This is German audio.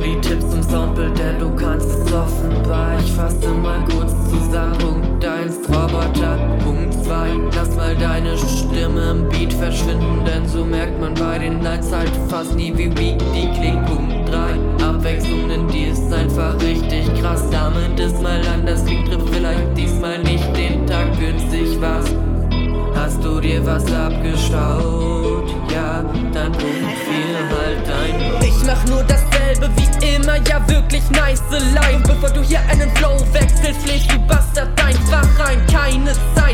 die Tipps zum Soundbild, denn du kannst es offenbar. Ich fasse mal kurz zusammen. Punkt 1, Roboter. Punkt 2, lass mal deine Stimme im Beat verschwinden, denn so merkt man bei den Lines halt fast nie, wie weak die klingt. Punkt 3, Abwechslung in dir ist einfach richtig krass. Damit ist mal anders, klingt trifft vielleicht diesmal nicht den Tag günstig. Was? Hast du dir was abgeschaut? Ja, dann Punkt 4 halt dein. Ich mach nur dasselbe wie immer, ja wirklich nice line. Bevor du hier einen Flow wechselst, legst du Bastard einfach rein. Keine Zeit